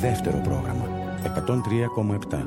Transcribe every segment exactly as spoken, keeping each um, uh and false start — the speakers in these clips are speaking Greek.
δεύτερο πρόγραμμα εκατόν τρία κόμμα επτά.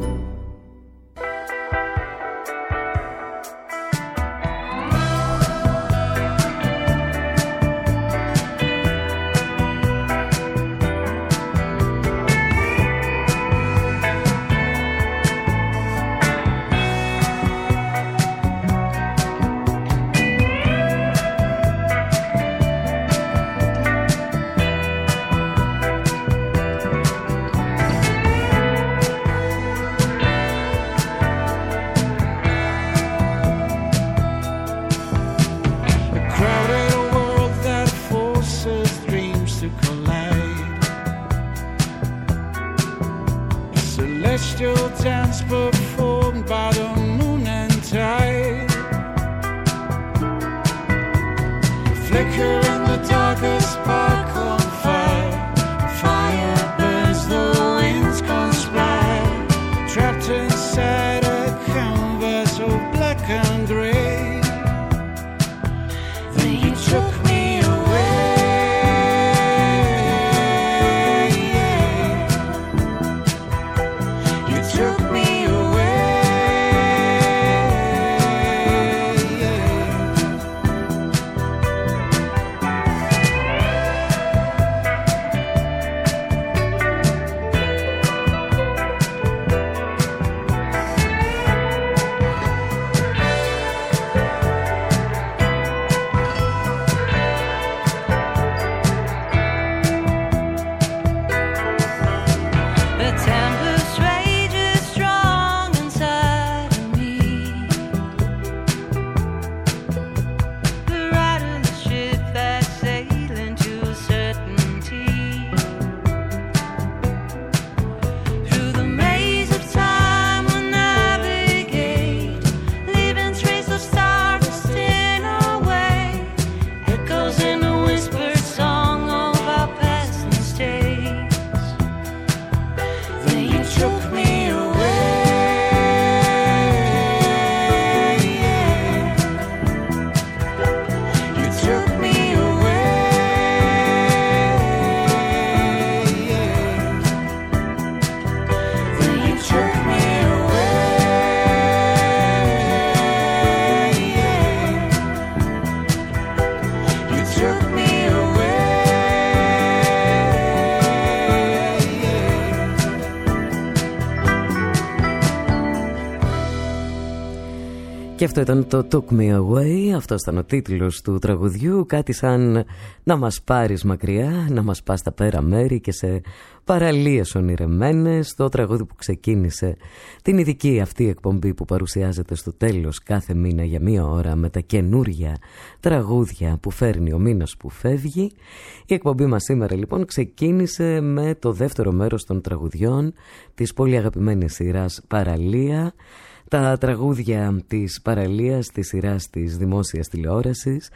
Και αυτό ήταν το Took Me Away, αυτός ήταν ο τίτλος του τραγουδιού, κάτι σαν να μας πάρεις μακριά, να μας πας στα πέρα μέρη και σε παραλίες ονειρεμένες. Το τραγούδι που ξεκίνησε την ειδική αυτή εκπομπή που παρουσιάζεται στο τέλος κάθε μήνα για μία ώρα με τα καινούρια τραγούδια που φέρνει ο μήνας που φεύγει. Η εκπομπή μας σήμερα λοιπόν ξεκίνησε με το δεύτερο μέρος των τραγουδιών της πολύ αγαπημένης σειράς Παραλία. Τα τραγούδια της παραλίας, της σειράς της δημόσιας τηλεόρασης,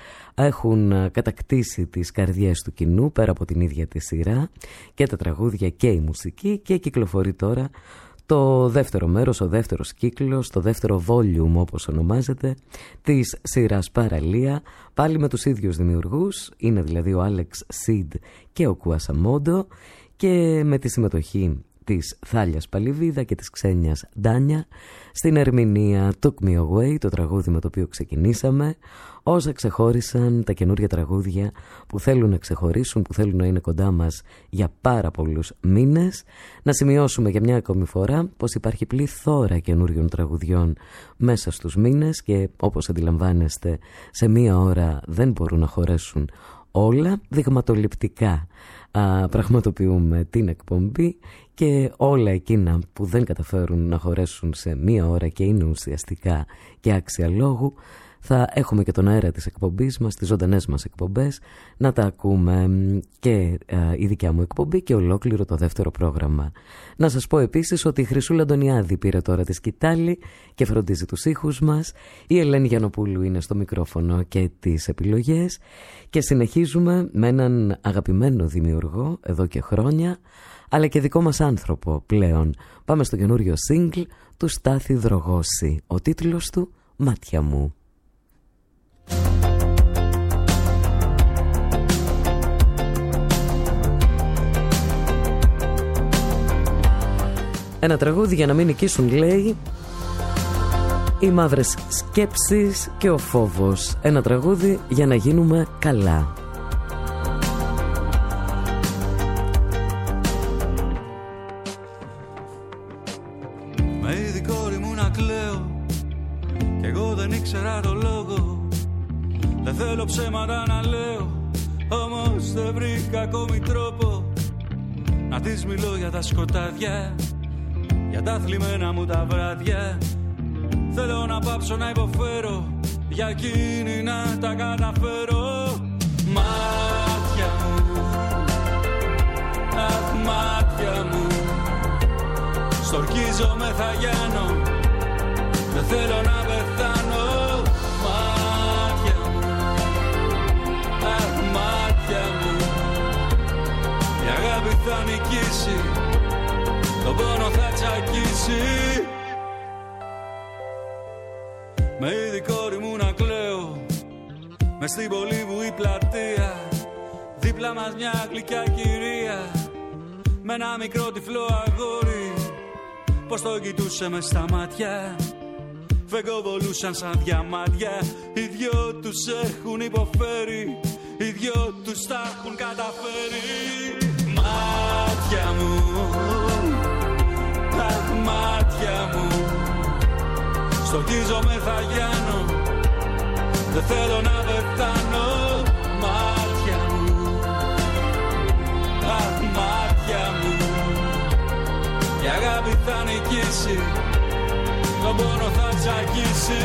έχουν κατακτήσει τις καρδιές του κοινού πέρα από την ίδια τη σειρά, και τα τραγούδια και η μουσική, και κυκλοφορεί τώρα το δεύτερο μέρος, ο δεύτερος κύκλος, το δεύτερο volume όπως ονομάζεται, της σειράς Παραλία, πάλι με τους ίδιους δημιουργούς, είναι δηλαδή ο Άλεξ Σιντ και ο Κουασαμόντο, και με τη συμμετοχή της Θάλιας Παλιβίδα και της Ξένιας Ντάνια στην ερμηνεία Took Me Away, το τραγούδι με το οποίο ξεκινήσαμε. Όσα ξεχώρισαν τα καινούρια τραγούδια που θέλουν να ξεχωρίσουν, που θέλουν να είναι κοντά μας για πάρα πολλούς μήνες. Να σημειώσουμε για μια ακόμη φορά πως υπάρχει πληθώρα καινούριων τραγουδιών μέσα στους μήνες, και όπως αντιλαμβάνεστε σε μία ώρα δεν μπορούν να χωρέσουν όλα. Δειγματοληπτικά α, πραγματοποιούμε την εκπομπή, και όλα εκείνα που δεν καταφέρουν να χωρέσουν σε μία ώρα και είναι ουσιαστικά και άξια λόγου, θα έχουμε και τον αέρα της εκπομπής μας, τις ζωντανές μας εκπομπές, να τα ακούμε, και α, η δικιά μου εκπομπή και ολόκληρο το δεύτερο πρόγραμμα. Να σας πω επίσης ότι η Χρυσούλα Αντωνιάδη πήρε τώρα τη σκητάλη και φροντίζει τους ήχους μας. Η Ελένη Γιαννοπούλου είναι στο μικρόφωνο και τις επιλογές, και συνεχίζουμε με έναν αγαπημένο δημιουργό εδώ και χρόνια, αλλά και δικό μας άνθρωπο πλέον. Πάμε στο καινούριο single του Στάθη Δρογώση. Ο τίτλος του «Μάτια μου». Ένα τραγούδι για να μην νικήσουν, λέει, οι μαύρες σκέψεις και ο φόβος. Ένα τραγούδι για να γίνουμε καλά. Με είδη κόρη μου να κλαίω κι εγώ δεν ήξερα το λόγο. Δεν θέλω ψέματα να λέω, όμως δεν βρήκα ακόμη τρόπο να της μιλώ για τα σκοτάδια, για τα θλιμμένα μου τα βράδια. Θέλω να πάψω να υποφέρω, για εκείνη να τα καταφέρω. Μάτια μου, αχ μάτια μου, στορκίζομαι θα γιάνω, δεν θέλω να πεθάνω. Μάτια μου, αχ μάτια μου, η αγάπη θα νικήσει, τον πόνο θα τσακίσει. Με είδη κόρη μου να κλαίω, μες στην πολύβουη πλατεία, δίπλα μας μια γλυκιά κυρία, με ένα μικρό τυφλό αγόρι, πως το κοιτούσε μες στα μάτια, φεγγοβολούσαν σαν διαμάντια. Οι δυο τους έχουν υποφέρει, οι δυο τους τα έχουν καταφέρει. Μάτια μου, αχ μάτια μου, στορκίζομαι θα γιάνω, δεν θέλω να πεθάνω. Μάτια μου, αχ μάτια μου, η αγάπη θα νικήσει, τον πόνο θα τσακίσει.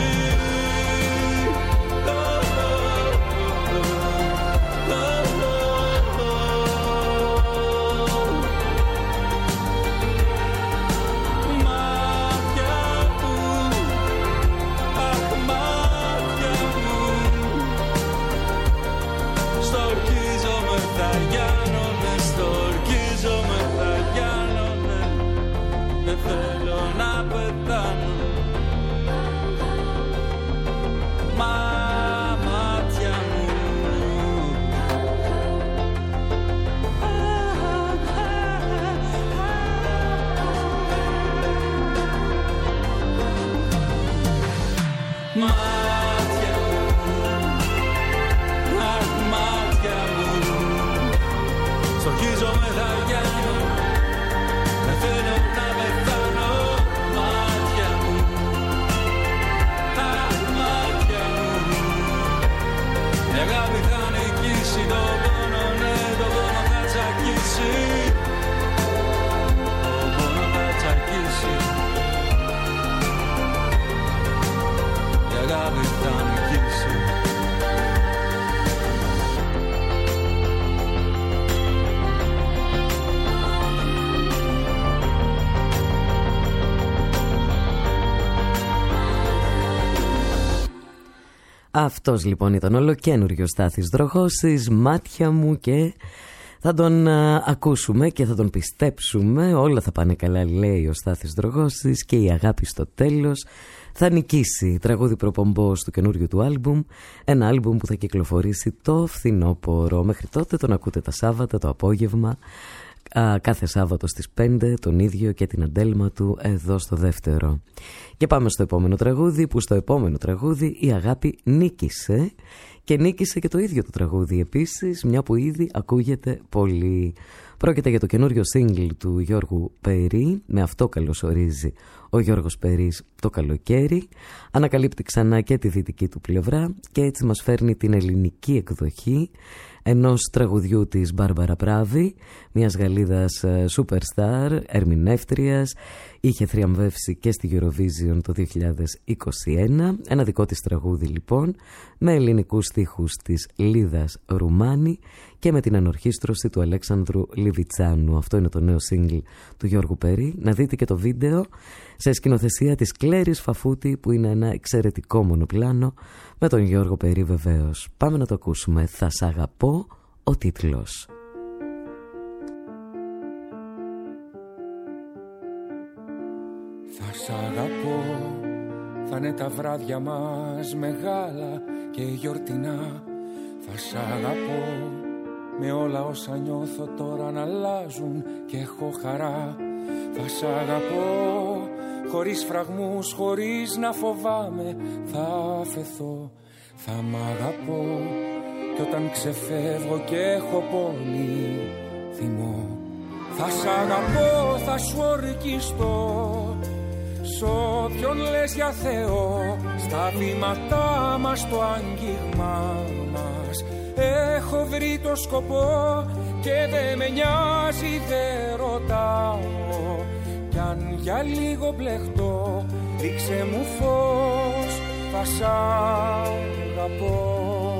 Αυτός λοιπόν ήταν ολοκαίνουργιος Στάθης Δρογώσης, μάτια μου, και θα τον α, ακούσουμε και θα τον πιστέψουμε. Όλα θα πάνε καλά, λέει ο Στάθης Δρογώσης, και η αγάπη στο τέλος θα νικήσει. Τραγούδι προπομπός του καινούριου του άλμπουμ, ένα άλμπουμ που θα κυκλοφορήσει το φθινόπωρο. Μέχρι τότε τον ακούτε τα Σάββατα το απόγευμα, α, κάθε Σάββατο στις πέντε, τον ίδιο και την αντέλμα του εδώ στο δεύτερο. Και πάμε στο επόμενο τραγούδι, που στο επόμενο τραγούδι η αγάπη νίκησε, και νίκησε και το ίδιο το τραγούδι επίσης, μια που ήδη ακούγεται πολύ. Πρόκειται για το καινούριο single του Γιώργου Περί, με αυτό καλωσορίζει ο Γιώργος Περής το καλοκαίρι, ανακαλύπτει ξανά και τη δυτική του πλευρά και έτσι μας φέρνει την ελληνική εκδοχή ενός τραγουδιού της Μπάρμπαρα Πράβη, μιας Γαλλίδας superstar, ερμηνεύτριας, είχε θριαμβεύσει και στη Eurovision το δύο χιλιάδες είκοσι ένα, ένα δικό της τραγούδι λοιπόν, με ελληνικούς στίχους της Λίδας Ρουμάνη και με την ανορχήστρωση του Αλέξανδρου Λιβιτσάνου. Αυτό είναι το νέο single του Γιώργου Περί. Να δείτε και το βίντεο σε σκηνοθεσία της Κλέρης Φαφούτη, που είναι ένα εξαιρετικό μονοπλάνο, με τον Γιώργο Περί βεβαίως. Πάμε να το ακούσουμε. Θα σ' αγαπώ, ο τίτλος. Θα σ' αγαπώ, θα είναι τα βράδια μας μεγάλα και γιορτινά. Θα σ' αγαπώ, με όλα όσα νιώθω τώρα να αλλάζουν και έχω χαρά. Θα σ' αγαπώ χωρίς φραγμούς, χωρίς να φοβάμαι. Θα αφεθώ, θα μ' αγαπώ κι όταν ξεφεύγω και έχω πολύ θυμό. Θα σ' αγαπώ, θα σου ορκιστώ σ' όποιον λες για Θεό. Στα βήματά μας, το άγγιγμά μας έχω βρει το σκοπό και δε με νοιάζει, δε ρωτάω. Κι αν για λίγο μπλεχτώ, ρίξε μου φως, θα σ' αγαπώ.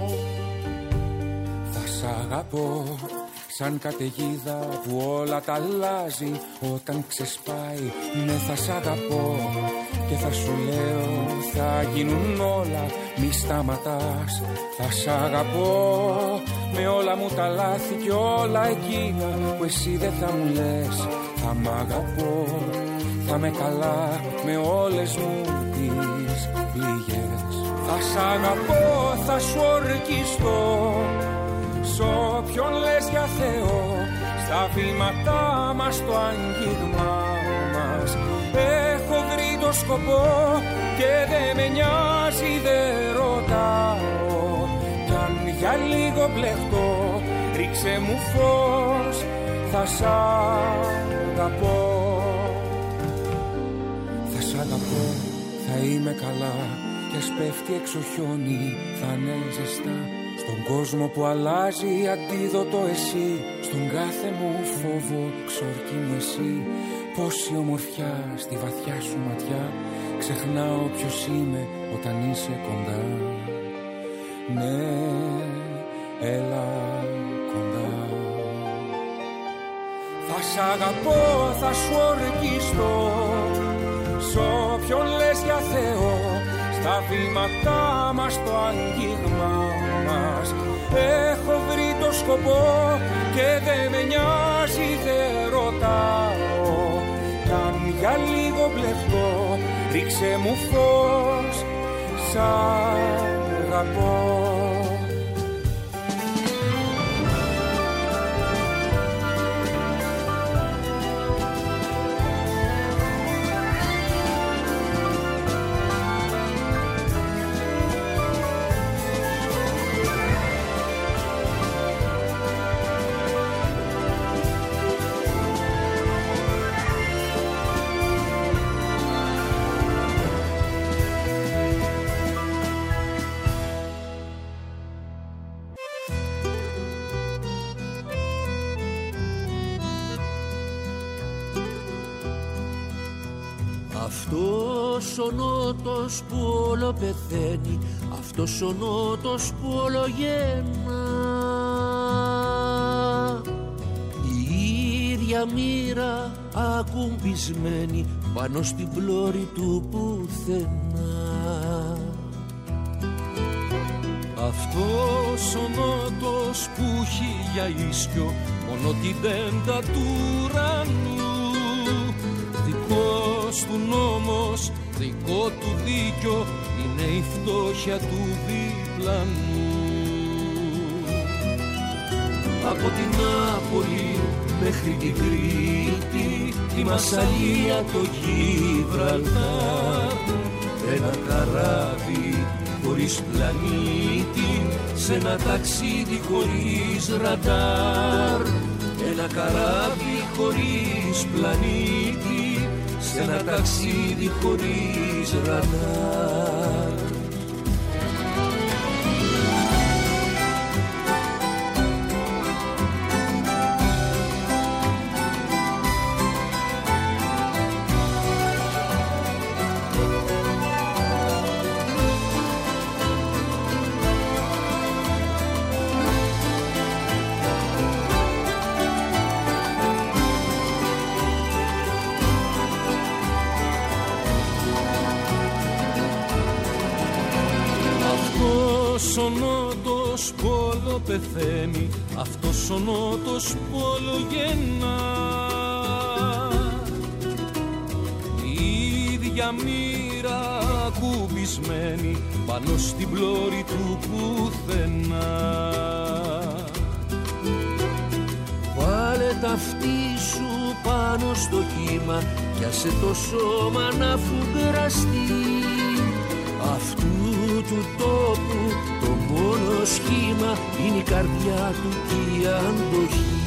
Θα σ' αγαπώ σαν καταιγίδα που όλα τα αλλάζει όταν ξεσπάει. Ναι, θα σ' αγαπώ και θα σου λέω θα γίνουν όλα, μη σταματάς. Θα σ' αγαπώ με όλα μου τα λάθη και όλα εκείνα που εσύ δεν θα μου λες. Θα μ' αγαπώ, θα με καλά με όλες μου τις πληγές. Θα σ' αγαπώ, θα σου ορκιστώ σ' όποιον λες για Θεό. Στα βήματά μας, το άγγιγμά μας έχω βρει το σκοπό και δε με νοιάζει, δε ρωτάω. Κι αν για λίγο μπλεχτώ, ρίξε μου φως, θα σ' αγαπώ. Θα σ' αγαπώ, θα είμαι καλά κι ας πέφτει έξω χιόνι, θα είναι ζεστά. Στον κόσμο που αλλάζει αντίδοτο εσύ, στον κάθε μου φόβο ξορκεί μου εσύ. Πόση ομορφιά στη βαθιά σου ματιά, ξεχνάω ποιος είμαι όταν είσαι κοντά. Ναι, έλα κοντά. Θα σ' αγαπώ, θα σου ορκιστώ σ' όποιον λες για Θεό. Στα βήματά μας, το άγγιγμά μας έχω βρει το σκοπό και δε με νοιάζει, δε ρωτάω. Κι αν για λίγο μπλεχτώ, ρίξε μου φως, σ' αγαπώ. Αυτός ο νότος που όλο πεθαίνει, αυτός ο νότος που όλο γεννά, η ίδια μοίρα ακουμπισμένη πάνω στην πλώρη του πουθενά. Αυτός ο νότος που έχει για ίσιο μόνο την πέντα του ουρανού, δικός του νόμος, δικό του δίκιο, είναι η φτώχεια του διπλανού. Από την Νάπολη μέχρι την Κρήτη, τη Μασσαλία, το Γιβραλτάρ, ένα καράβι χωρίς πλανήτη, σε ένα ταξίδι χωρίς ραντάρ. Ένα καράβι χωρίς πλανήτη, σε ένα ταξίδι χωρίς ραντάρ. Αυτός ο νότος που όλο πεθαίνει, αυτός ο νότος που όλο γεννά, η ίδια μοίρα ακουμπισμένη πάνω στην πλώρη του πουθενά. Βάλε τα αυτή σου πάνω στο κύμα κι άσε το σώμα να φουγκραστεί. Αυτού του τόπου το μόνο σχήμα είναι η καρδιά του και η αντοχή.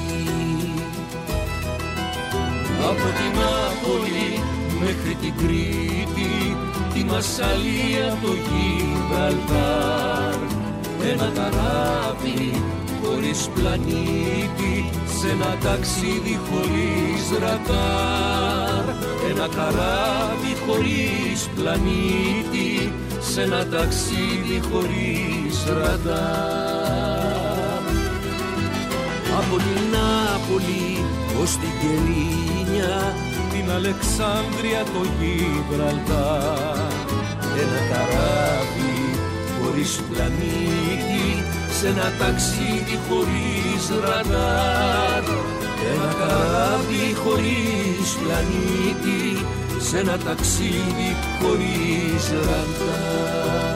Από την Νάπολη μέχρι την Κρήτη, τη Μασσαλία, το Γιβραλτάρ, ένα καράβι χωρίς πλανήτη, σε ένα ταξίδι χωρίς ραντάρ. Ένα καράβι χωρίς πλανήτη, σε ένα ταξίδι χωρίς ραντάρ. Από την Νάπολη ως την Κελίνια, την Αλεξάνδρεια, το Γιβραλτάρ, ένα καράβι χωρίς πλανήτη, σε ένα ταξίδι χωρίς ραντάρ. Ένα καράβι χωρίς πλανήτη, σε ένα ταξίδι χωρίς ραντάρ.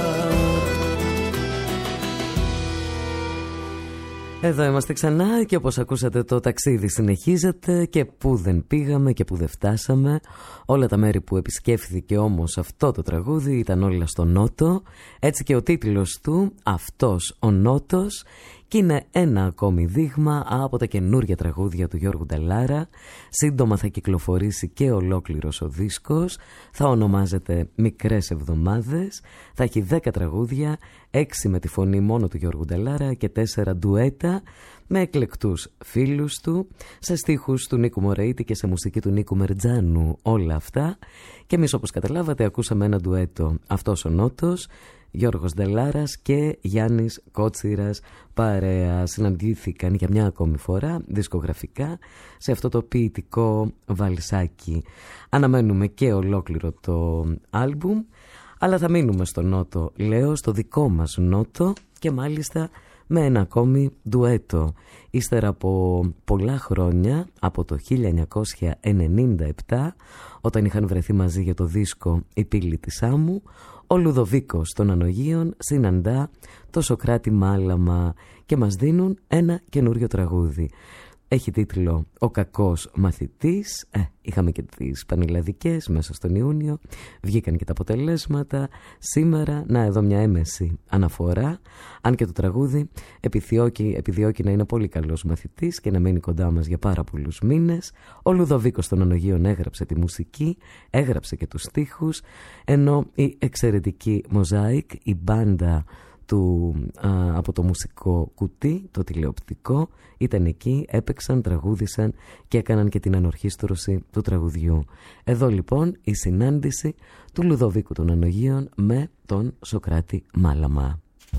Εδώ είμαστε ξανά και όπως ακούσατε το ταξίδι συνεχίζεται και που δεν πήγαμε και που δεν φτάσαμε. Όλα τα μέρη που επισκέφθηκε όμως αυτό το τραγούδι ήταν όλα στο Νότο. Έτσι και ο τίτλος του, αυτός ο Νότος, και είναι ένα ακόμη δείγμα από τα καινούργια τραγούδια του Γιώργου Νταλάρα. Σύντομα θα κυκλοφορήσει και ολόκληρος ο δίσκος. Θα ονομάζεται Μικρές Εβδομάδες. Θα έχει δέκα τραγούδια, έξι με τη φωνή μόνο του Γιώργου Νταλάρα και τέσσερα ντουέτα με εκλεκτούς φίλους του, σε στίχους του Νίκου Μωραίτη και σε μουσική του Νίκου Μερτζάνου, όλα αυτά. Και εμείς, όπως καταλάβατε, ακούσαμε ένα ντουέτο, αυτός ο Νότος, Γιώργος Νταλάρας και Γιάννης Κότσιρας παρέα. Συναντήθηκαν για μια ακόμη φορά δισκογραφικά σε αυτό το ποιητικό βαλσάκι. Αναμένουμε και ολόκληρο το άλμπουμ, αλλά θα μείνουμε στο Νότο, λέω, στο δικό μας Νότο, και μάλιστα με ένα ακόμη ντουέτο. Ύστερα από πολλά χρόνια, από το χίλια εννιακόσια ενενήντα επτά, όταν είχαν βρεθεί μαζί για το δίσκο «Η πύλη της Άμμου», ο Λουδοβίκος των Ανογείων συναντά το Σωκράτη Μάλαμα και μας δίνουν ένα καινούριο τραγούδι. Έχει τίτλο «Ο κακός μαθητής». Ε, είχαμε και τις πανελλαδικές μέσα στον Ιούνιο. Βγήκαν και τα αποτελέσματα. Σήμερα, να εδώ μια έμεση αναφορά. Αν και το τραγούδι επιδιώκει, επιδιώκει να είναι πολύ καλός μαθητής και να μένει κοντά μας για πάρα πολλούς μήνες. Ο Λουδοβίκος των Ανογείων έγραψε τη μουσική, έγραψε και τους στίχους, ενώ η εξαιρετική Μοζάικ, η μπάντα του, α, από το μουσικό κουτί, το τηλεοπτικό, ήταν εκεί, έπαιξαν, τραγούδισαν και έκαναν και την ανορχήστρωση του τραγουδιού. Εδώ λοιπόν η συνάντηση του Λουδοβίκου των Ανογείων με τον Σωκράτη Μάλαμα.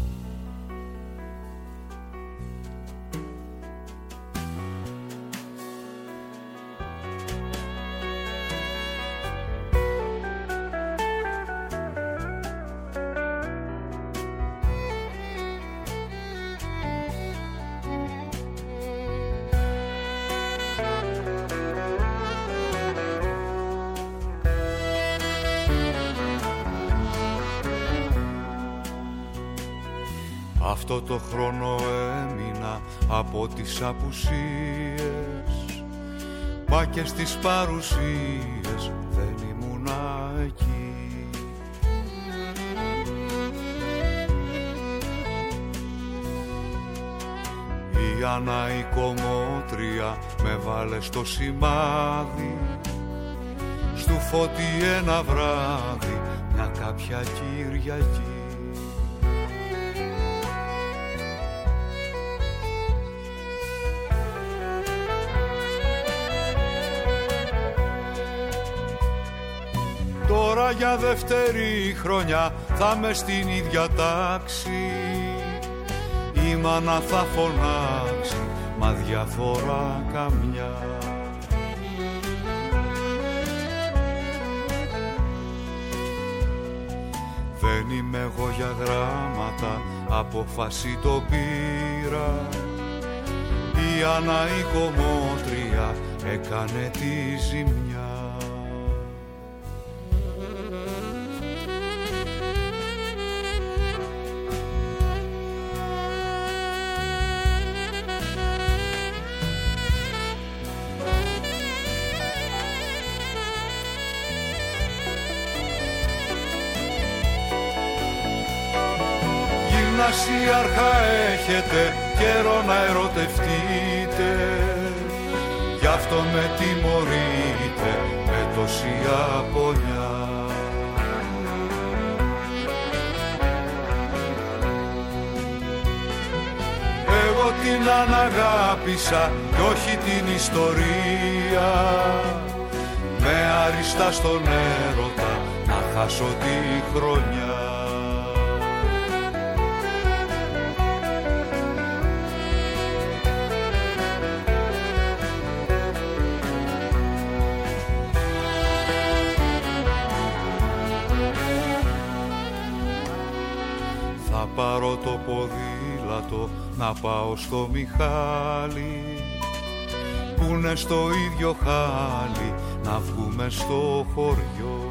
Αυτό το χρόνο έμεινα από τις απουσίες, μα και στις παρουσίες δεν ήμουνα εκεί. Η Άννα η κομμότρια με βάλε στο σημάδι, στου Φώτη ένα βράδυ, μια κάποια Κυριακή. Τώρα για δεύτερη χρονιά θα με στην ίδια τάξη, η μάνα θα φωνάξει, μα διαφορά καμιά. Δεν είμαι εγώ για γράμματα, απόφαση το πήρα. Η Άννα η κομμότρια έκανε τη ζημιά. Γυμνασιάρχα έχετε καιρό να ερωτευτείτε, γι' αυτό με τιμωρείτε με τόση απώλεια. Εγώ την αναγάπησα κι όχι την ιστορία, με άριστα στον έρωτα να χάσω τη χρονιά. Θα πάρω το ποδήλατο να πάω στο Μιχάλη, που είναι στο ίδιο χάλι, να βγούμε στο χωριό.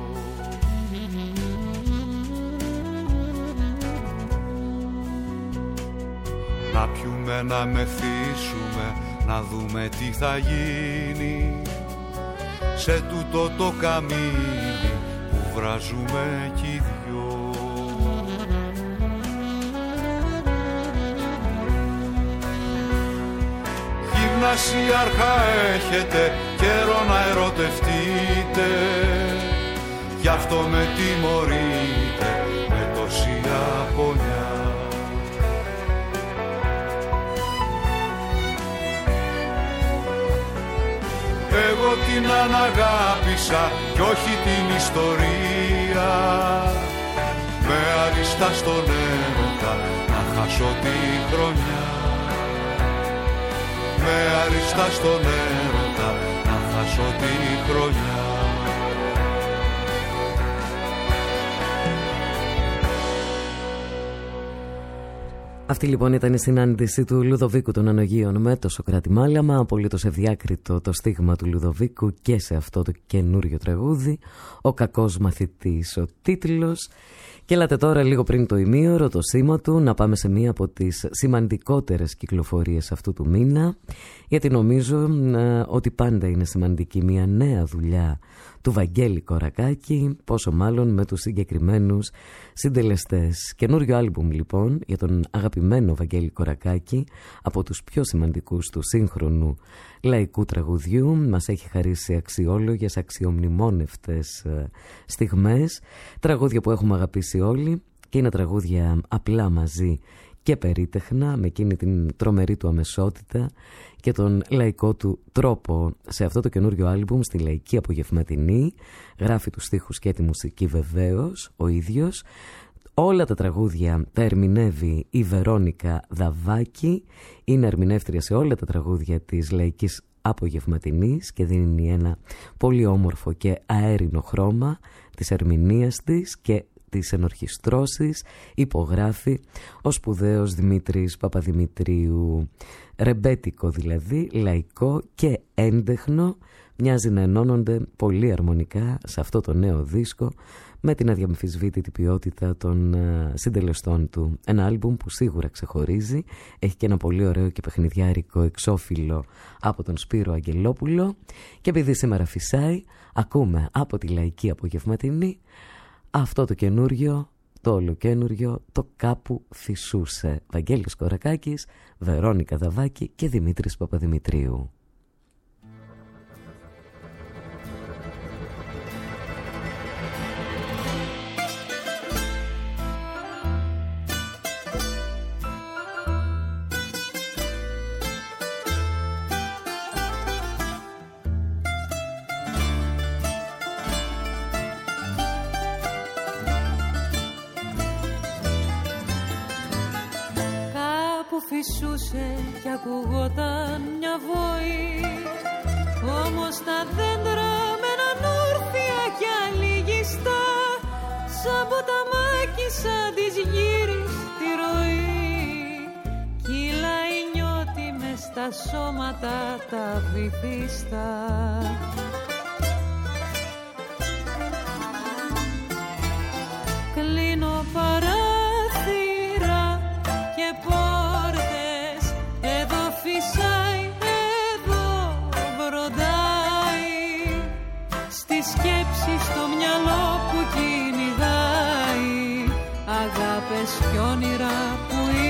Να πιούμε, να μεθύσουμε, να δούμε τι θα γίνει σε τούτο το καμίνι που βράζουμε κι οι δυο. Γυμνασιάρχα έχετε καιρό να ερωτευτείτε, γι' αυτό με τιμωρείτε με τόση απώλεια. Εγώ την αναγάπησα κι όχι την ιστορία, με άριστα στον έρωτα να χάσω τη χρονιά. Με άριστα στον έρωτα να χάσω τη χρονιά. Αυτή λοιπόν ήταν η συνάντηση του Λουδοβίκου των Ανογείων με το Σωκράτη Μάλαμα. Απολύτως ευδιάκριτο το στίγμα του Λουδοβίκου και σε αυτό το καινούριο τραγούδι. Ο κακός μαθητής ο τίτλος. Και έλατε τώρα λίγο πριν το ημίωρο, το σήμα του, να πάμε σε μία από τις σημαντικότερες κυκλοφορίες αυτού του μήνα, γιατί νομίζω ε, ότι πάντα είναι σημαντική μία νέα δουλειά του Βαγγέλη Κορακάκη, πόσο μάλλον με τους συγκεκριμένους συντελεστές. Καινούριο άλμπουμ λοιπόν για τον αγαπημένο Βαγγέλη Κορακάκη, από τους πιο σημαντικούς του σύγχρονου λαϊκού τραγουδιού. Μας έχει χαρίσει αξιόλογες, αξιομνημόνευτες στιγμές, τραγούδια που έχουμε αγαπήσει όλοι, και είναι τραγούδια απλά μαζί και περίτεχνα, με εκείνη την τρομερή του αμεσότητα και τον λαϊκό του τρόπο. Σε αυτό το καινούριο άλμπουμ, στη λαϊκή απογευματινή, γράφει τους στίχους και τη μουσική βεβαίως ο ίδιος. Όλα τα τραγούδια τα ερμηνεύει η Βερόνικα Δαβάκη, είναι ερμηνεύτρια σε όλα τα τραγούδια της λαϊκής απογευματινής και δίνει ένα πολύ όμορφο και αέρινο χρώμα της ερμηνείας της και τις ενορχιστρώσεις. Υπογράφει ο σπουδαίος Δημήτρης Παπαδημητρίου. Ρεμπέτικο δηλαδή, λαϊκό και έντεχνο, μοιάζει να ενώνονται πολύ αρμονικά σε αυτό το νέο δίσκο με την αδιαμφισβήτητη ποιότητα των uh, συντελεστών του. Ένα άλμπουμ που σίγουρα ξεχωρίζει, έχει και ένα πολύ ωραίο και παιχνιδιάρικο εξώφυλλο από τον Σπύρο Αγγελόπουλο, και επειδή σήμερα φυσάει, ακούμε από τη λαϊκή απογευματινή αυτό το καινούριο, το ολοκένουριο, το κάπου φυσούσε. Βαγγέλης Κορακάκης, Βερόνικα Δαβάκη και Δημήτρης Παπαδημητρίου. Φυσούσε κι ακουγόταν μια βόη, όμως τα δέντρα με έναν όρθια κι αλήγιστα, σαν ποταμάκι σαν της γύρις τη ροή. Κύλαει νιώτη μες στα σώματα τα βυθίστα. Κλείνω παράθυρα και πόρτες, εδώ φυσάει, εδώ βροντάει, στη σκέψη στο μυαλό που κυνηγάει, αγάπες κι όνειρα που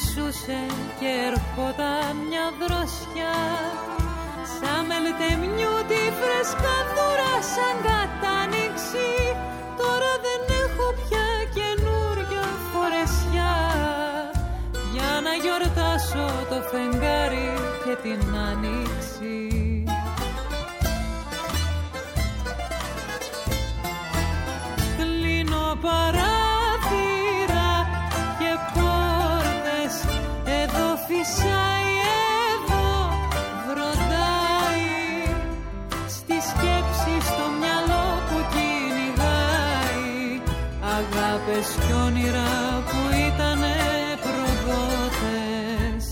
φυσούσε και ερχόταν μια δροσιά σαν μελτεμιού τη φρεσκαδούρα σαν κατάνοιξη. Τώρα δεν έχω πια καινούρια φορεσιά για να γιορτάσω το φεγγάρι και την άνοιξη. Κλείνω παράθυρα και πόρτες, εδώ φυσάει, εδώ βροντάει, στη σκέψη στο μυαλό που κυνηγάει αγάπες κι όνειρα που ήτανε προδότες.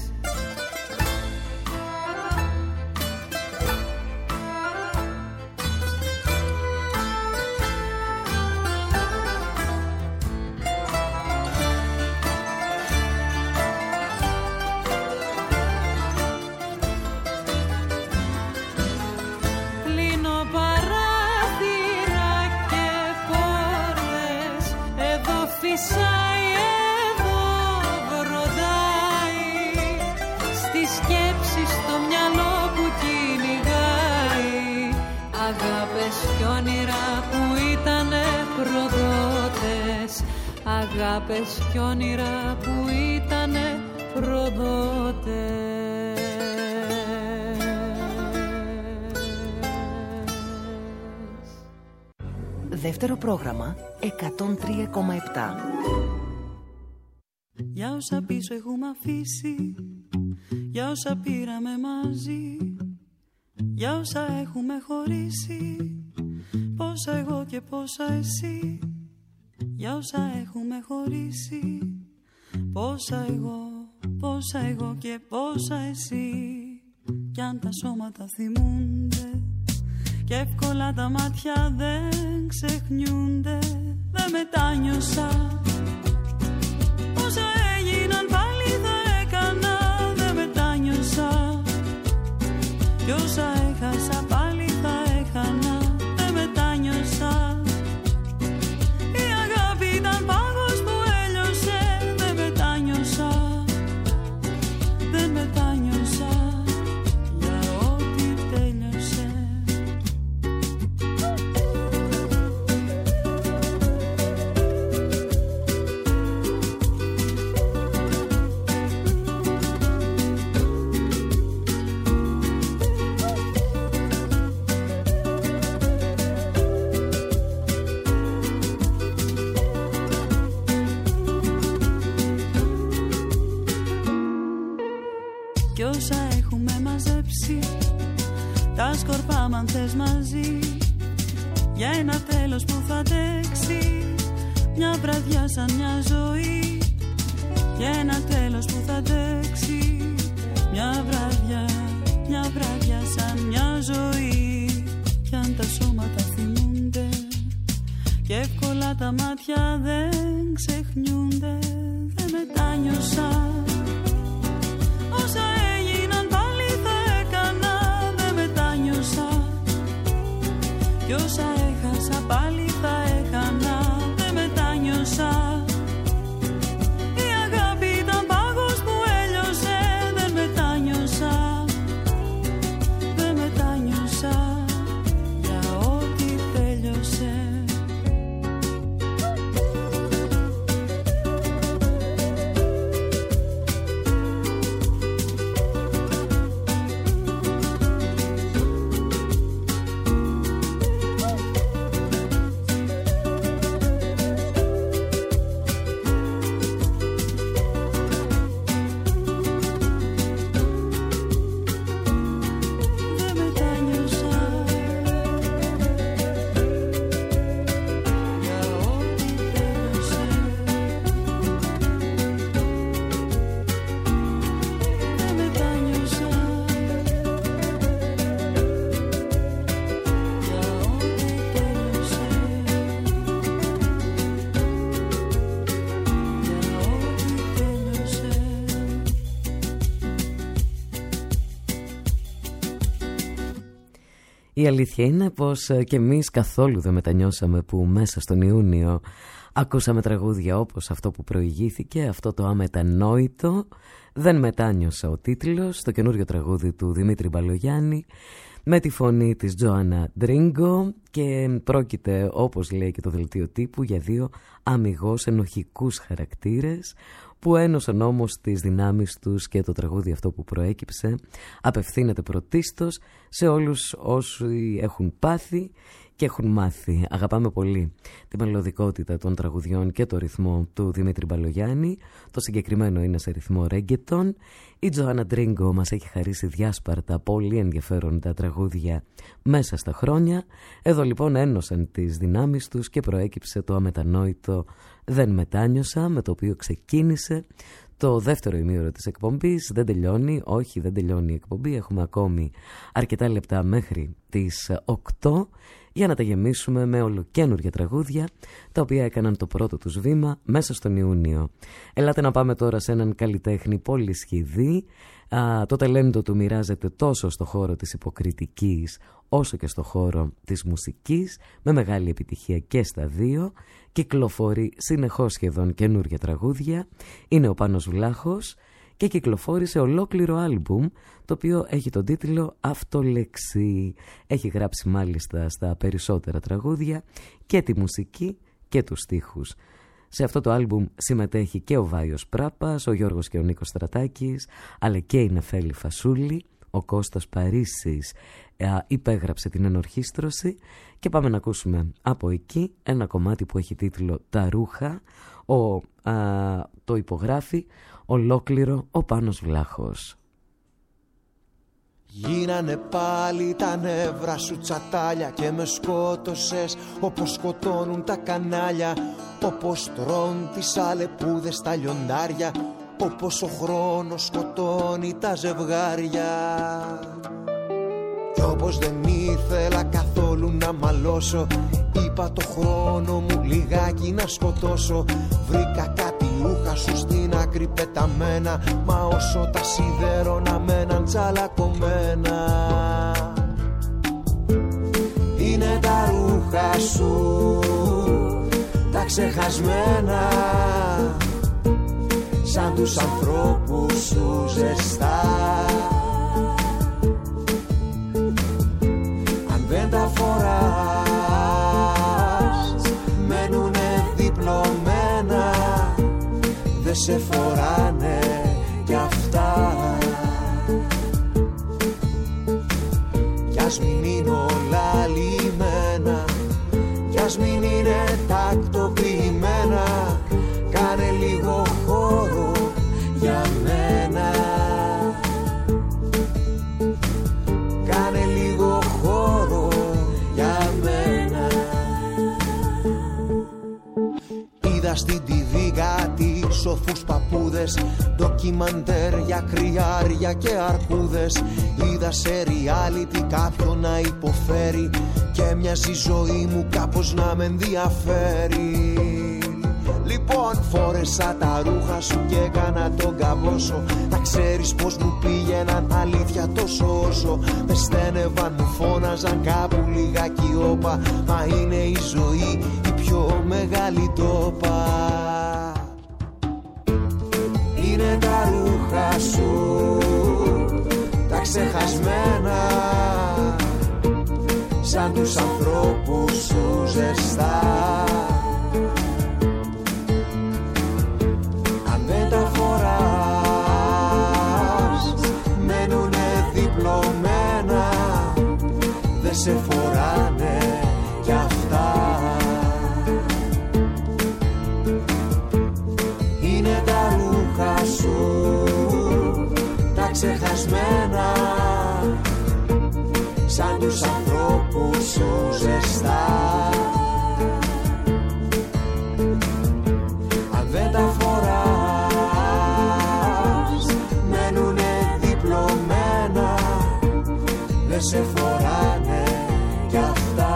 Κλείνω παράθυρα και πόρτες, εδώ φυσάει, εδώ βροντάει, στη σκέψη στο μυαλό που κυνηγάει αγάπες κι όνειρα που ήτανε προδότες. Αγάπες κι όνειρα που ήτανε προδότες. Δεύτερο πρόγραμμα εκατόν τρία κόμμα επτά. Για όσα πίσω έχουμε αφήσει, για όσα πήραμε μαζί, για όσα έχουμε χωρίσει, πόσα εγώ και πόσα εσύ. Για όσα έχουμε χωρίσει, πόσα εγώ, πόσα εγώ και πόσα εσύ. Κι αν τα σώματα θυμούνται και εύκολα τα μάτια δεν ξεχνιούνται, δεν μετάνιωσα. Όσα έγιναν πάλι θα έκανα, δεν μετάνιωσα. Κι όσα έχασα πάλι θα έχανα, δεν μετάνιωσα. Η αγάπη ήταν πάγος που έλειωσε, δεν μετάνιωσα. Δεν μετάνιωσα για ό,τι τέλειωσε. Κι όσα έχουμε μαζέψει, τα σκορπάμε αν θες μαζί, για ένα τέλος που θα αντέξει, μια βραδιά σαν μια ζωή. Για ένα τέλος που θα αντέξει, μια βραδιά, μια βραδιά σαν μια ζωή. Κι αν τα σώματα θυμούνται και εύκολα τα μάτια δεν ξεχνιούνται, δεν μετάνιωσα. Όσα έγιναν πάλι θα έκανα, δεν μετάνιωσα. Κι όσα έχασα πάλι θα έχανα, δεν μετάνιωσα. Η αγάπη ήταν πάγος που έλειωσε, δεν μετάνιωσα. Δεν μετάνιωσα για ό,τι τέλειωσε. Η αλήθεια είναι πως και εμείς καθόλου δεν μετανιώσαμε που μέσα στον Ιούνιο Ακούσαμε τραγούδια όπως αυτό που προηγήθηκε, αυτό το αμετανόητο, δεν μετάνιωσα ο τίτλος, το καινούριο τραγούδι του Δημήτρη Μπαλογιάννη, με τη φωνή της Τζοάννα Ντρίγκο, και πρόκειται, όπως λέει και το δελτίο τύπου, για δύο αμιγώς ενοχικούς χαρακτήρες που ένωσαν όμως τις δυνάμεις τους, και το τραγούδι αυτό που προέκυψε απευθύνεται πρωτίστως σε όλους όσοι έχουν πάθει και έχουν μάθει. Αγαπάμε πολύ τη μελωδικότητα των τραγουδιών και το ρυθμό του Δημήτρη Μπαλογιάννη. Το συγκεκριμένο είναι σε ρυθμό ρέγκετον. Η Τζοάννα Ντρίγκο μας έχει χαρίσει διάσπαρτα πολύ ενδιαφέροντα τραγούδια μέσα στα χρόνια. Εδώ λοιπόν ένωσαν τις δυνάμεις τους και προέκυψε το αμετανόητο «Δεν μετάνιωσα», με το οποίο ξεκίνησε το δεύτερο ημίωρο της εκπομπής. Δεν τελειώνει, όχι δεν τελειώνει η εκπομπή, έχουμε ακόμη αρκετά λεπτά μέχρι τις οκτώ για να τα γεμίσουμε με ολοκαίνουργια τραγούδια, τα οποία έκαναν το πρώτο τους βήμα μέσα στον Ιούνιο. Ελάτε να πάμε τώρα σε έναν καλλιτέχνη πολυσχηδή. Α, το ταλέντο του μοιράζεται τόσο στο χώρο της υποκριτικής όσο και στο χώρο της μουσικής, με μεγάλη επιτυχία και στα δύο. Κυκλοφορεί συνεχώς σχεδόν καινούργια τραγούδια. Είναι ο Πάνος Βλάχος και κυκλοφόρησε ολόκληρο άλμπουμ, το οποίο έχει τον τίτλο «Αυτολεξή». Έχει γράψει μάλιστα στα περισσότερα τραγούδια και τη μουσική και τους στίχους. Σε αυτό το άλμπουμ συμμετέχει και ο Βάιος Πράπας, ο Γιώργος και ο Νίκος Στρατάκης, αλλά και η Νεφέλη Φασούλη. Ο Κώστας Παρίσης α, υπέγραψε την ενορχήστρωση, και πάμε να ακούσουμε από εκεί ένα κομμάτι που έχει τίτλο «Τα ρούχα». Ο, α, το υπογράφει ολόκληρο ο Πάνος Βλάχος. Γίνανε πάλι τα νεύρα σου τσατάλια και με σκότωσες όπως σκοτώνουν τα κανάλια, όπως τρών τις αλεπούδες στα λιοντάρια, όπως ο χρόνος σκοτώνει τα ζευγάρια. Κι όπως δεν ήθελα καθόλου να μαλώσω, είπα το χρόνο μου λιγάκι να σκοτώσω. Βρήκα κάτι ούχα σου στην άκρη πεταμένα, μα όσο τα σιδέρωνα μέναν τσαλακωμένα. Είναι τα ρούχα σου τα ξεχασμένα, σαν τους ανθρώπους σου ζεστά. Αν δεν τα φοράς μένουνε διπλωμένα, δεν σε φοράνε κι αυτά. Κι ας μην είναι όλα λιμένα, κι ας μην είναι τακτοποιημένα, κάνε λίγο χώρο για μένα. Κάνε λίγο χώρο για μένα. Είδα στην τι βι κάτι σοφούς παππούδες, ντοκιμαντέρ για κρυάρια και αρκούδες. Είδα σε reality κάποιον να υποφέρει και μοιάζει η ζωή μου κάπως να με ενδιαφέρει. Λοιπόν φόρεσα τα ρούχα σου και έκανα τον καμπόσο. Τα ξέρεις πως μου πήγαιναν αλήθεια τόσο όσο με στένευαν, μου φώναζαν κάπου λιγάκι όπα, μα είναι η ζωή η πιο μεγάλη τόπα. Είναι τα ρούχα σου τα ξεχασμένα, σαν τους ανθρώπους σου ζεστά. Αν δεν τα φοράς μένουνε διπλωμένα, δεν σε φοράνε κι αυτά. Είναι τα ρούχα σου τα ξεχασμένα, σαν τους ανθρώπους σου ζεστά. Αν δεν τα φοράς μένουνε διπλωμένα, δεν σε φοράνε κι αυτά.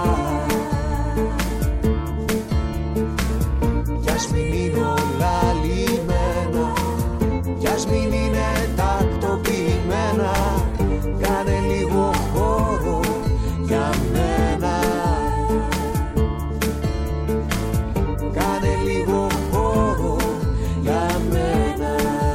Κι ας μην είναι όλα λιμένα, κι ας μην είναι τακτοποιημένα, κάνε λίγο χώρο για μένα. λίγο χώρο για μένα.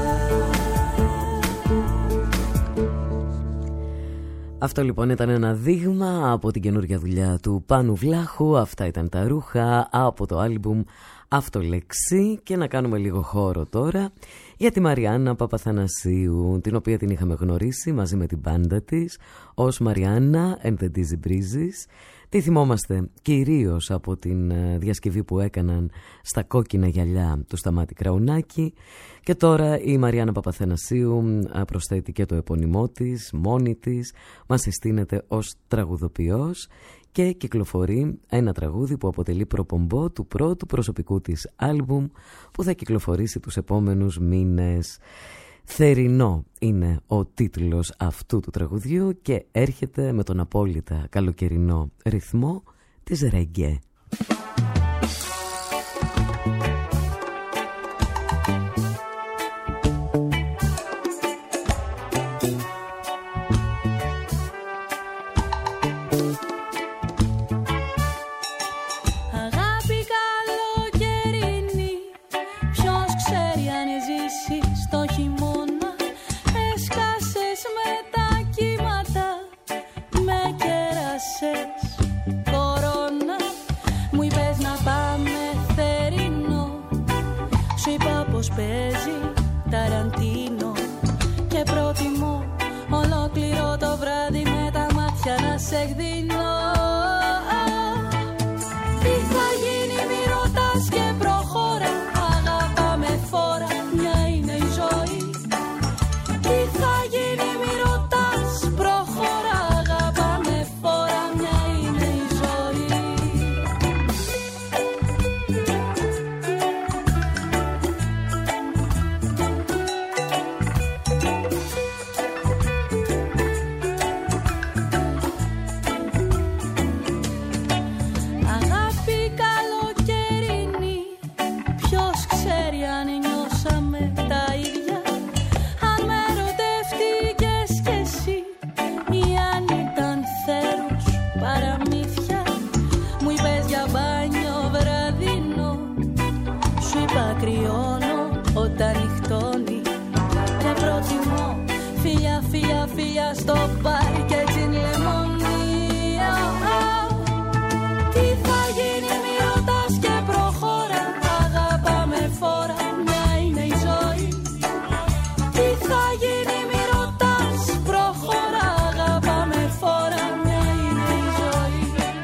Αυτό λοιπόν ήταν ένα δείγμα από την καινούργια δουλειά του Πάνου Βλάχου. Αυτά ήταν τα ρούχα από το άλμπουμ Αυτολεξή. Και να κάνουμε λίγο χώρο τώρα για τη Μαριάννα Παπαθανασίου, την οποία την είχαμε γνωρίσει μαζί με την μπάντα της ως Μαριάννα and the Dizzy Breezes. Τη θυμόμαστε κυρίως από την διασκευή που έκαναν στα κόκκινα γυαλιά του Σταμάτη Κραουνάκη. Και τώρα η Μαριάννα Παπαθανασίου προσθέτει και το επώνυμό της, μόνη της, μας συστήνεται ως τραγουδοποιός και κυκλοφορεί ένα τραγούδι που αποτελεί προπομπό του πρώτου προσωπικού της άλμπουμ που θα κυκλοφορήσει τους επόμενους μήνες. Θερινό είναι ο τίτλος αυτού του τραγουδιού και έρχεται με τον απόλυτα καλοκαιρινό ρυθμό της ρεγκέ. Παίζει Ταραντίνο και προτιμώ ολόκληρο το βράδυ με τα μάτια να σε εκδίνω. Τι θα γίνει μη ρωτάς και προχώρα, αγαπάμε φόρα, μια είναι η ζωή. Τι θα γίνει μη ρωτάς, προχώρα, αγαπάμε φόρα, μια είναι η ζωή. Όταν νυχτώνει και προτιμώ φιλιά, φιλιά, φιλιά στο μπαρ και τζιν λεμόνι. Τι θα γίνει μη ρωτάς και προχώρα, αγαπάμε φόρα, μια είναι η ζωή. Τι θα γίνει μη ρωτάς, προχώρα, αγαπάμε φόρα, μια είναι η ζωή.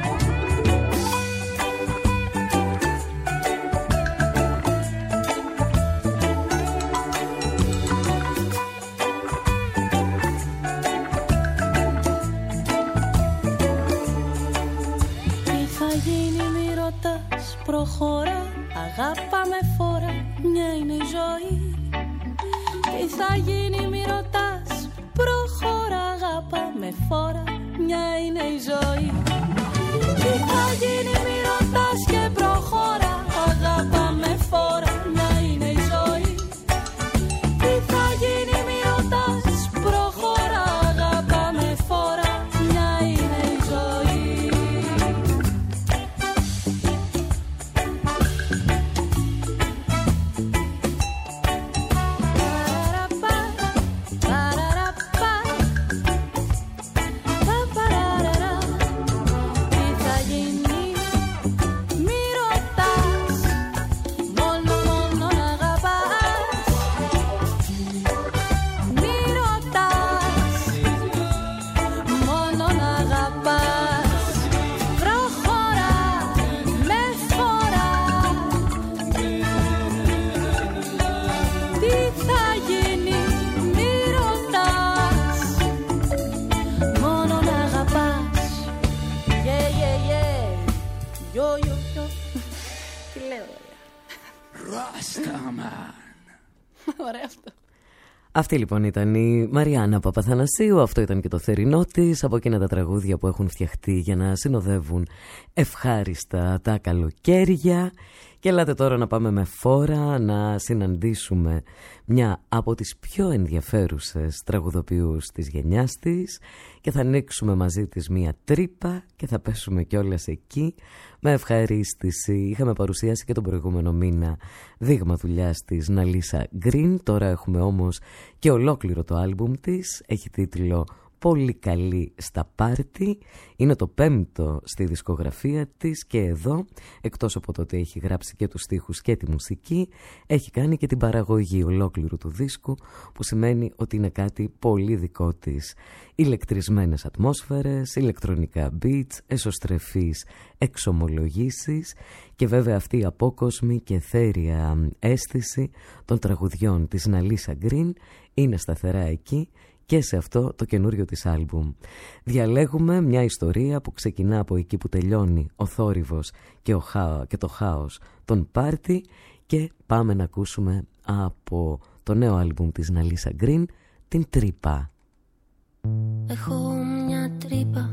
Προχώρα, αγάπαμε φόρα, μια είναι η ζωή. Τι θα γίνει μη ρωτάς, προχώρα, αγάπαμε φόρα, μια είναι η ζωή. Τι θα γίνει μη ρωτάς και προχώρα, αγάπαμε φόρα, μια είναι η ζωή. Τι θα γίνει μη ρωτάς, προχώρα, αγάπαμε φόρα, μια είναι η ζωή. Αυτή λοιπόν ήταν η Μαριάννα Παπαθανασίου. Αυτό ήταν και το θερινό της, από εκείνα τα τραγούδια που έχουν φτιαχτεί για να συνοδεύουν ευχάριστα τα καλοκαίρια. Και ελάτε τώρα να πάμε με φόρα να συναντήσουμε μια από τις πιο ενδιαφέρουσες τραγουδοποιούς της γενιάς της και θα ανοίξουμε μαζί της μια τρύπα και θα πέσουμε κιόλας εκεί με ευχαρίστηση. Είχαμε παρουσιάσει και τον προηγούμενο μήνα δείγμα δουλειάς της Ναλίσα Γκριν, τώρα έχουμε όμως και ολόκληρο το άλμπουμ της, έχει τίτλο «Πολύ καλή στα πάρτι», είναι το πέμπτο στη δισκογραφία της και εδώ, εκτός από το ότι έχει γράψει και τους στίχους και τη μουσική, έχει κάνει και την παραγωγή ολόκληρου του δίσκου, που σημαίνει ότι είναι κάτι πολύ δικό της. Ηλεκτρισμένες ατμόσφαιρες, ηλεκτρονικά beats, εσωστρεφείς εξομολογήσεις και βέβαια αυτή η απόκοσμη και θέρια αίσθηση των τραγουδιών της Ναλίσα Γκριν είναι σταθερά εκεί και σε αυτό το καινούριο της άλμπουμ. Διαλέγουμε μια ιστορία που ξεκινά από εκεί που τελειώνει ο θόρυβος και, ο χάο, και το χάος των πάρτι και πάμε να ακούσουμε από το νέο άλμπουμ της Ναλίσα Γκριν την τρύπα. Έχω μια τρύπα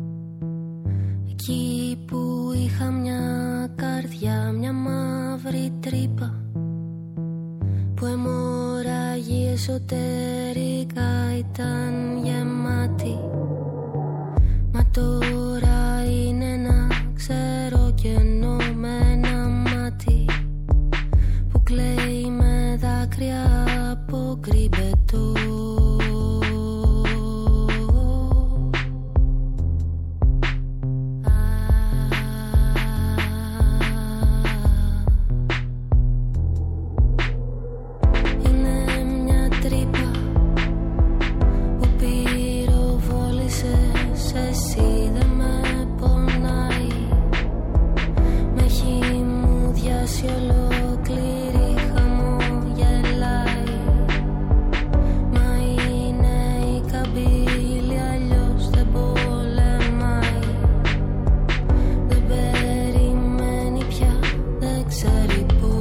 εκεί που είχα μια καρδιά, μια μαύρη τρύπα που αιμορραγεί εσωτερικά, ήταν γεμάτη. Μα τώρα είναι ένα ξέρω κενό με ένα μάτι που κλαίει με δάκρυα από κρυμπετό. Εσύ δεν με πονάει, με έχει μου διάσει ολόκληρη χαμογελάει. Μα είναι η καμπύλη, αλλιώς δεν πολεμάει. Δεν περιμένει πια, δεν ξέρει πώς.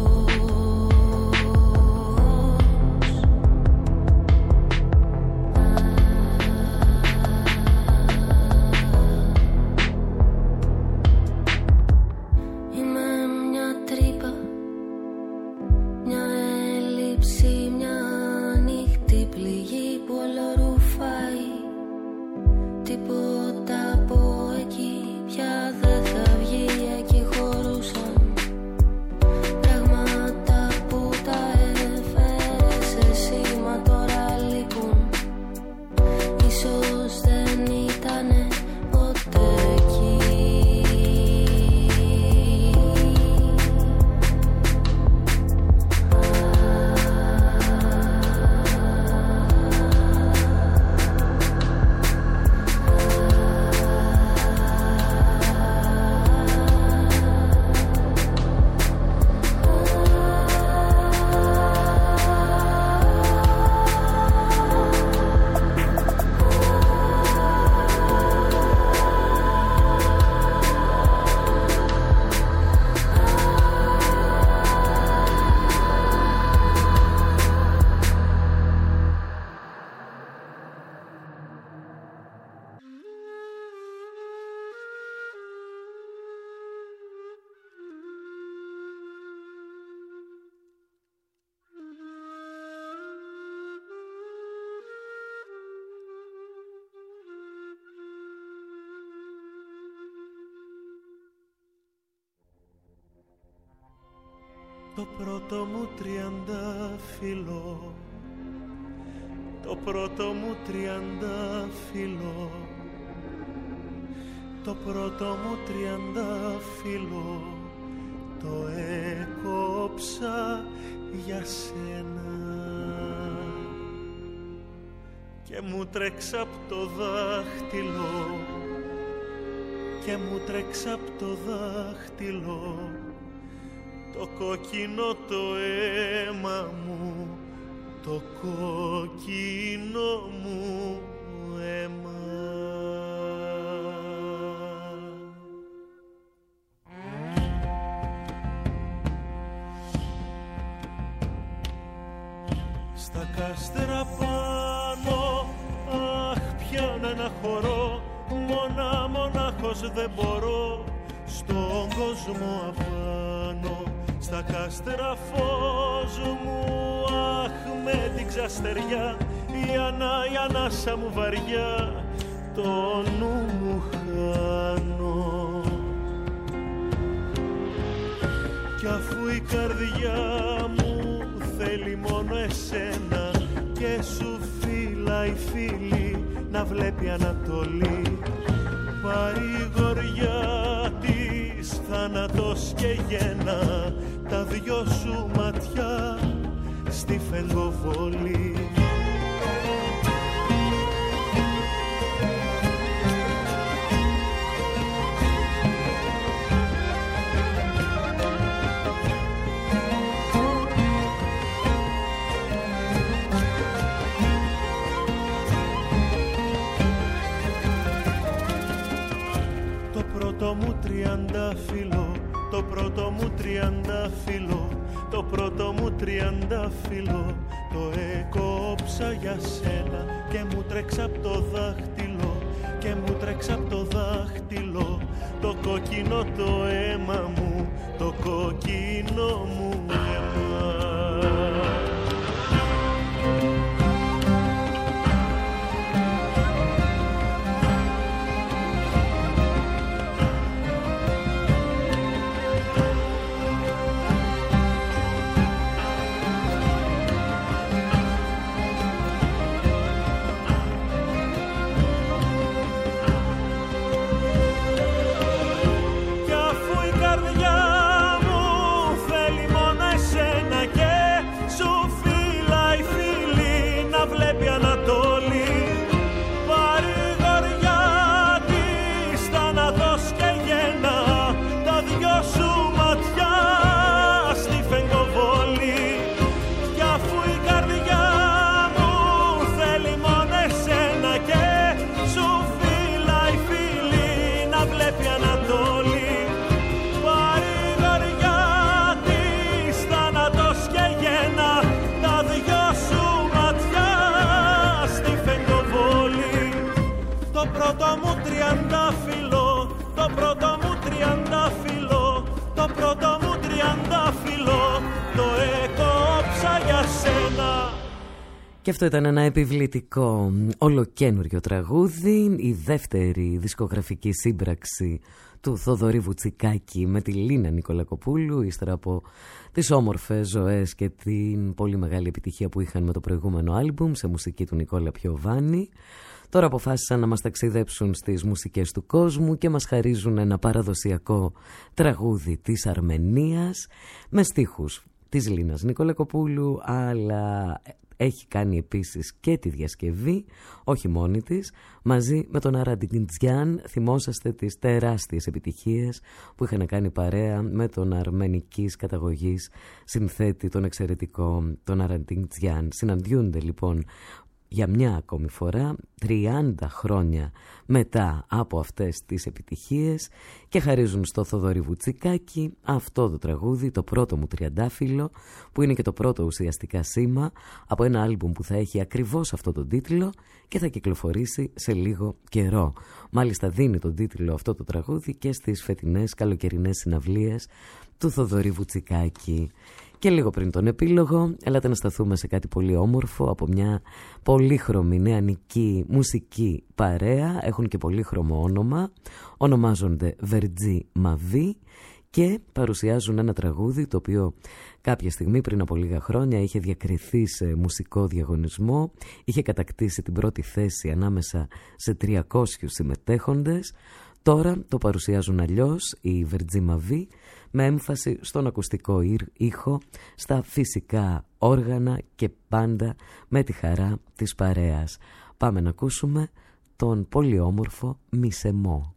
Το πρώτο μου τριαντάφυλλο, το πρώτο μου τριαντάφυλλο, το πρώτο μου τριαντάφυλλο, το έκοψα για σένα και μου τρέξα απ' το δάχτυλο και μου τρέξα απ' το δάχτυλο το κόκκινο το αίμα μου, το κόκκινο μου αίμα. Στα κάστρα πάνω, αχ πιάνε να χωρώ, μόνα μονάχος δεν μπορώ, στον κόσμο απάνω στα κάστρα φως μου, αχ με την ξαστεριά, η ανά, η ανάσα μου βαριά, το νου μου χάνω. Κι αφού η καρδιά μου θέλει μόνο εσένα και σου φύλαει φίλη να βλέπει Ανατολή, παρηγοριά της θάνατος και γένα, τα δυο σου ματιά στη φεγγοβολή. Το πρώτο μου τριαντάφυλλο, το πρώτο μου τριαντάφυλλο, το πρώτο μου τριαντάφυλλο, το έκοψα για σένα και μου τρέξα απ' το δάχτυλο, και μου τρέξα απ' το δάχτυλο, το κόκκινο το αίμα μου, το κόκκινο μου αίμα. Και αυτό ήταν ένα επιβλητικό ολοκένουργιο τραγούδι, η δεύτερη δισκογραφική σύμπραξη του Θοδωρή Βουτσικάκη με τη Λίνα Νικολακοπούλου, ύστερα από τις όμορφες ζωές και την πολύ μεγάλη επιτυχία που είχαν με το προηγούμενο άλμπουμ σε μουσική του Νικόλα Πιοβάνη. Τώρα αποφάσισαν να μας ταξιδέψουν στις μουσικές του κόσμου και μας χαρίζουν ένα παραδοσιακό τραγούδι της Αρμενίας με στίχους της Λίνας Νικολακοπούλου, αλλά έχει κάνει επίσης και τη διασκευή, όχι μόνη της, μαζί με τον Αραντιντζιάν. Θυμόσαστε τις τεράστιες επιτυχίες που είχαν κάνει παρέα με τον αρμενικής καταγωγής συνθέτη τον εξαιρετικό τον Αραντιντζιάν. Συναντιούνται λοιπόν για μια ακόμη φορά, τριάντα χρόνια μετά από αυτές τις επιτυχίες, και χαρίζουν στο Θοδωρή Βουτσικάκη αυτό το τραγούδι, το πρώτο μου τριαντάφυλλο, που είναι και το πρώτο ουσιαστικά σήμα από ένα άλμπουμ που θα έχει ακριβώς αυτό τον τίτλο και θα κυκλοφορήσει σε λίγο καιρό. Μάλιστα δίνει τον τίτλο αυτό το τραγούδι και στις φετινές καλοκαιρινές συναυλίες του Θοδωρή Βουτσικάκη. Και λίγο πριν τον επίλογο, έλατε να σταθούμε σε κάτι πολύ όμορφο από μια πολύχρωμη νεανική μουσική παρέα. Έχουν και πολύχρωμο όνομα, ονομάζονται Βερτζή Μαβί και παρουσιάζουν ένα τραγούδι το οποίο κάποια στιγμή πριν από λίγα χρόνια είχε διακριθεί σε μουσικό διαγωνισμό, είχε κατακτήσει την πρώτη θέση ανάμεσα σε τριακόσιους συμμετέχοντες. Τώρα το παρουσιάζουν αλλιώς οι Βερτζή Μαβί, με έμφαση στον ακουστικό ήχο, στα φυσικά όργανα και πάντα με τη χαρά της παρέας. Πάμε να ακούσουμε τον πολύ όμορφο Μισεμό.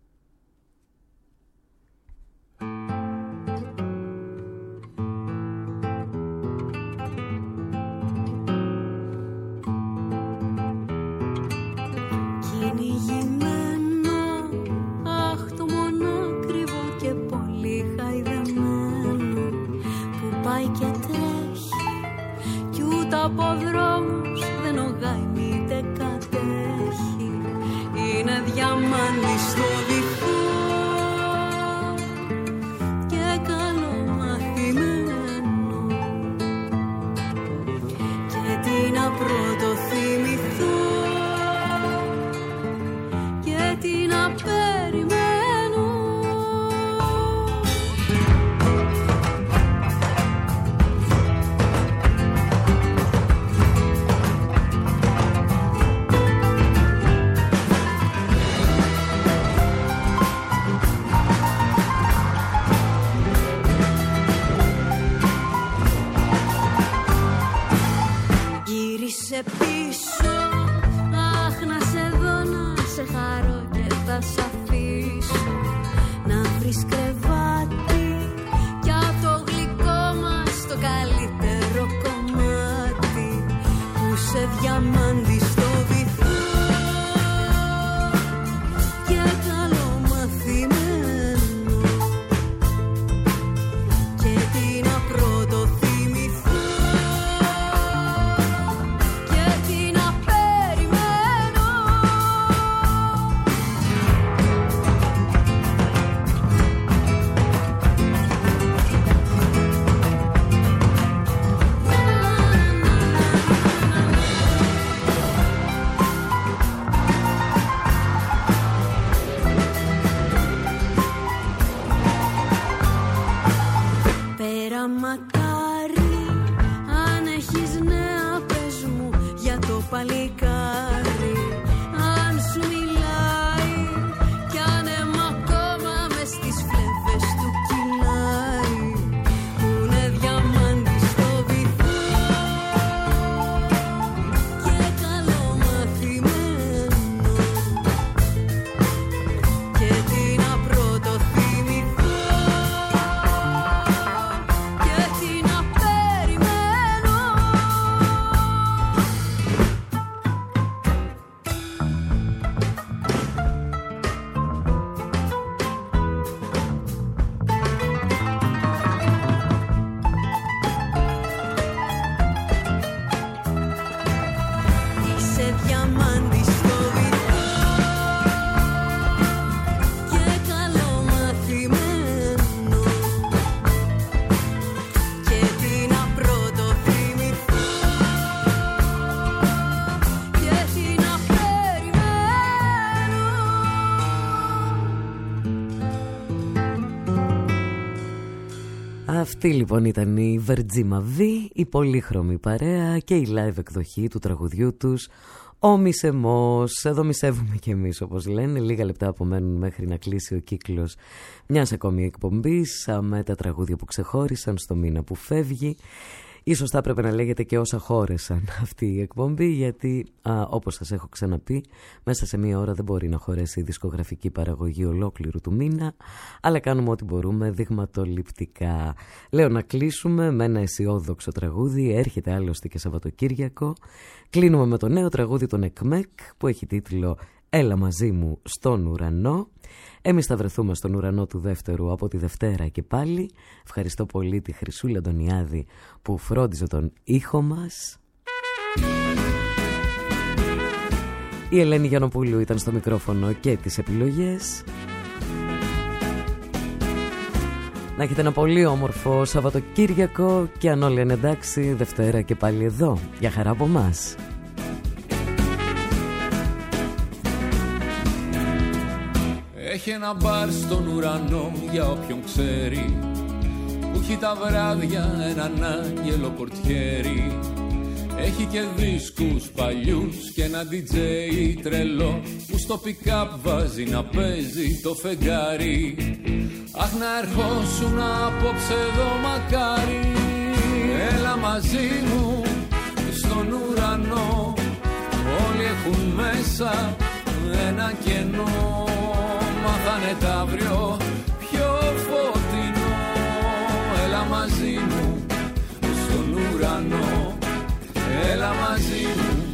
Από δρόμους δεν ογάει μήτε κατέχει, είναι διαμάνι στο δικό και καλό μαθημένο. είσαι πίσω. Αχ, να σε δω, να σε χαρώ και θα σ' αφήσω να βρεις κρεβάτι κι απ' το γλυκό μας το καλύτερο κομμάτι που σε διαμάντι στο βυθό και καλό μαθημένο και τι να πρώτο θυμηθώ και τι να περιμένω. Πέρα μακάρι, αν έχεις νέα πες μου για το παλικάρι. Αν σου μιλάει κι αν αίμα ακόμα μες στις φλέβες του κυλάει που είναι διαμάντι στο βυθό και καλό μαθημένο και τι να πρώτο θυμηθώ και τι να περιμένω. Είσαι διαμάντι στο βυθό και καλό μαθημένο και τι να πρώτο θυμηθώ και τι να περιμένω. Αυτή λοιπόν ήταν η Βερτζίμα V, η πολύχρωμη παρέα και η live εκδοχή του τραγουδιού τους «Ο Μισεμός». Εδώ μισεύουμε κι εμείς, όπως λένε. Λίγα λεπτά απομένουν μέχρι να κλείσει ο κύκλος μιας ακόμη εκπομπής με τα τραγούδια που ξεχώρισαν στο μήνα που φεύγει. Ίσως θα έπρεπε να λέγεται και όσα χώρεσαν αυτή η εκπομπή, γιατί α, όπως σας έχω ξαναπεί, μέσα σε μία ώρα δεν μπορεί να χωρέσει η δισκογραφική παραγωγή ολόκληρου του μήνα, αλλά κάνουμε ό,τι μπορούμε δειγματοληπτικά. Λέω να κλείσουμε με ένα αισιόδοξο τραγούδι, έρχεται άλλωστε και Σαββατοκύριακο. Κλείνουμε με το νέο τραγούδι των ΕΚΜΕΚ που έχει τίτλο «Έλα μαζί μου στον ουρανό». Εμείς θα βρεθούμε στον ουρανό του δεύτερου από τη Δευτέρα και πάλι. Ευχαριστώ πολύ τη Χρυσούλα Αντωνιάδη που φρόντιζε τον ήχο μας. Η Ελένη Γιαννοπούλου ήταν στο μικρόφωνο και τις επιλογές. Να έχετε ένα πολύ όμορφο Σαββατοκύριακο και αν όλοι είναι εντάξει, Δευτέρα και πάλι εδώ. Για χαρά από μας. Έχει ένα μπαρ στον ουρανό για όποιον ξέρει, που έχει τα βράδια έναν άγγελο πορτιέρι. Έχει και δίσκους παλιούς και ένα ντι τζέι τρελό που στο pick-up βάζει να παίζει το φεγγάρι. Αχ, να ερχόσουν απόψε εδώ μακάρι. Έλα μαζί μου στον ουρανό, όλοι έχουν μέσα ένα κενό. Μάθανε τ' αύριο πιο φωτεινό. Έλα μαζί μου στον ουρανό, έλα μαζί μου